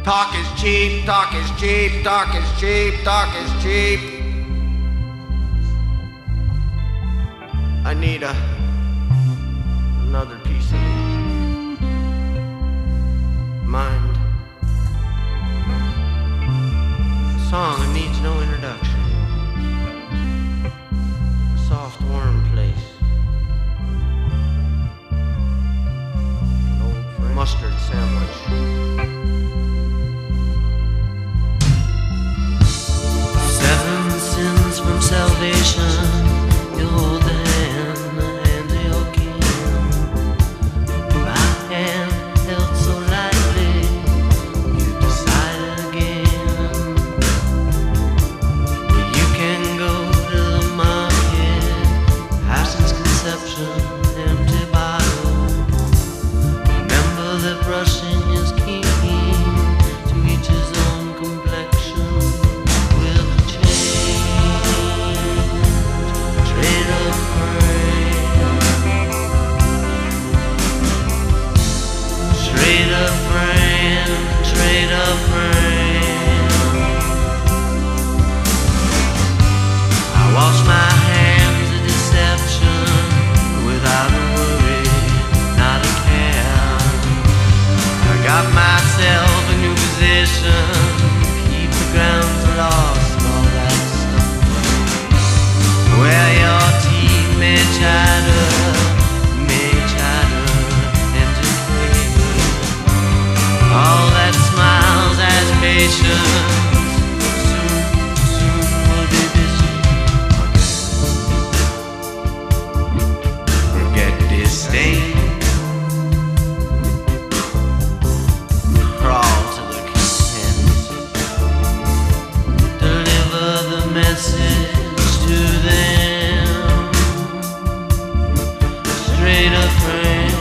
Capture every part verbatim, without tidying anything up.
Talk is cheap, talk is cheap, talk is cheap, talk is cheap. I need a another piece of mind. A song that needs no introduction. A soft, warm place. An old friend. Mustard sandwich. From salvation, you hold the hand, the hand of your king. My hand held so lightly, you decide again. You can go to the market, passion's conception, empty bottle. Remember that brushing is key to each his own complexion. Trade a friend, trade a friend. I wash my hands of deception without a worry, not a care. I got myself a new position, keep the grounds lost, all that stuff. Where your teeth may chatter, may chatter. All that smiles as patience soon, soon will be busy. Forget disdain. Crawl to the content. Deliver the message to them. Straight up friend.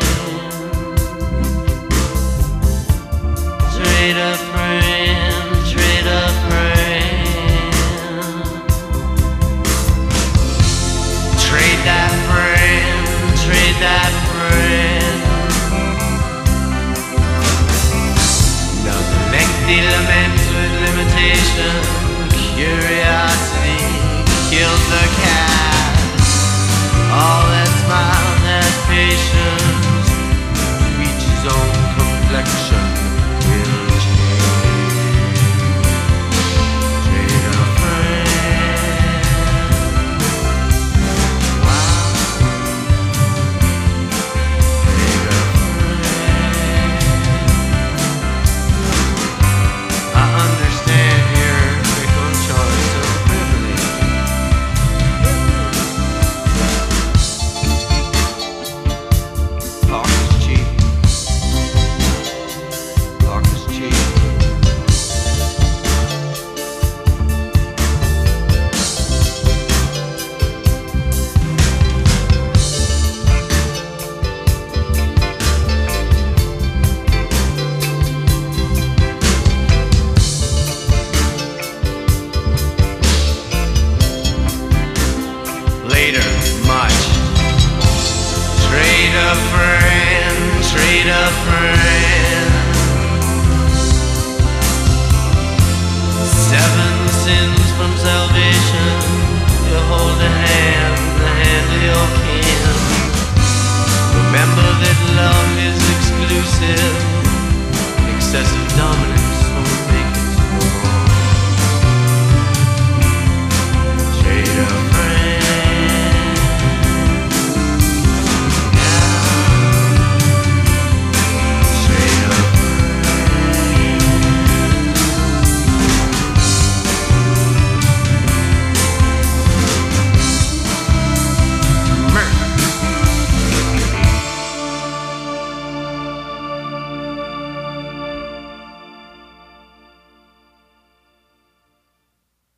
Trade a friend, trade a friend. Trade that friend, trade that friend. Now the lengthy lament with limitation, curiosity kills the cat. All